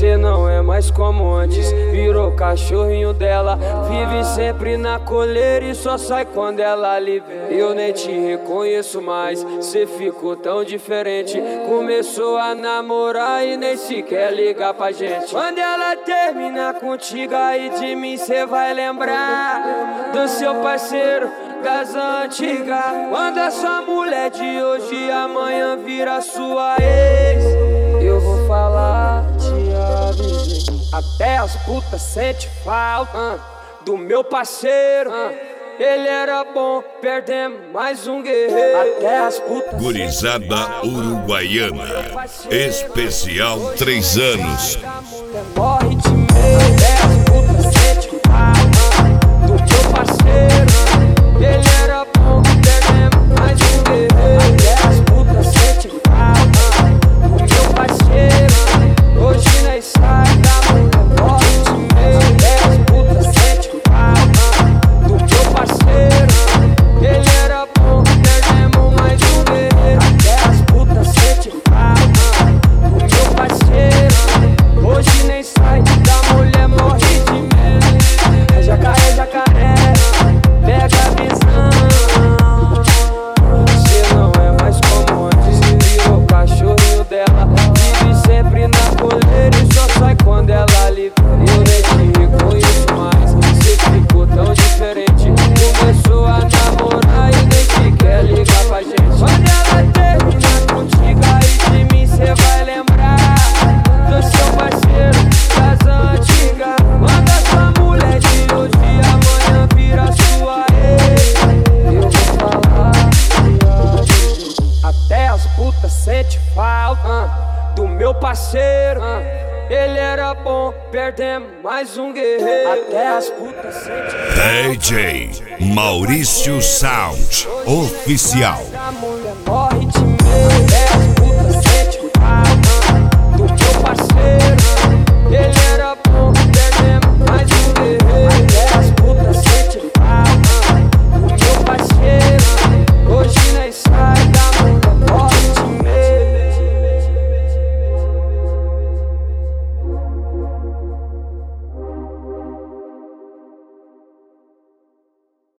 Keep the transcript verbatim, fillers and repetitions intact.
Cê não é mais como antes, virou cachorrinho dela. Vive sempre na coleira e só sai quando ela lhe vê. Eu nem te reconheço mais, cê ficou tão diferente. Começou a namorar e nem sequer liga pra gente. Quando ela terminar contigo, aí de mim cê vai lembrar do seu parceiro das antigas. Quando a sua mulher de hoje e amanhã vira sua ex, eu vou falar, te avisei. Até as putas sente falta uh, do meu parceiro uh, ele era bom, perdemos mais um guerreiro. Até as putas Gurizada uruguaiana, especial três anos. Morre de medo. Até as putas sente falta uh, do meu parceiro uh, ele era bom, perdemos mais um guerreiro. Até as putas sente falta uh, do meu parceiro uh, hoje nós sai da mulher. Morre de medo. Até as putas sente falta uh, do meu parceiro uh, ele era bom, perdemos mais um guerreiro. Até as putas sente falta uh, do meu parceiro uh, hoje nem sai da mulher. Morre de medo. É jacaré, jacaré, pega a visão. Cê não é mais como antes, virou cachorrinho dela. Vive sempre na coleira e só sai quando ela lhe vê. Eu nem te reconheço mais, cê ficou tão diferente. Começou a namorar e nem sequer liga pra gente. Quando ela terminar contigo, aí de mim cê vai lembrar do seu parceiro das antigas. Quando a sua mulher de hoje e amanhã vira sua ex, eu vou falar, até as putas sente falta uh, do meu parceiro uh, ele era bom, perdemos mais um guerreiro. Até as putas sente D J Maurício Sound Oficial. a mulher morre de medo.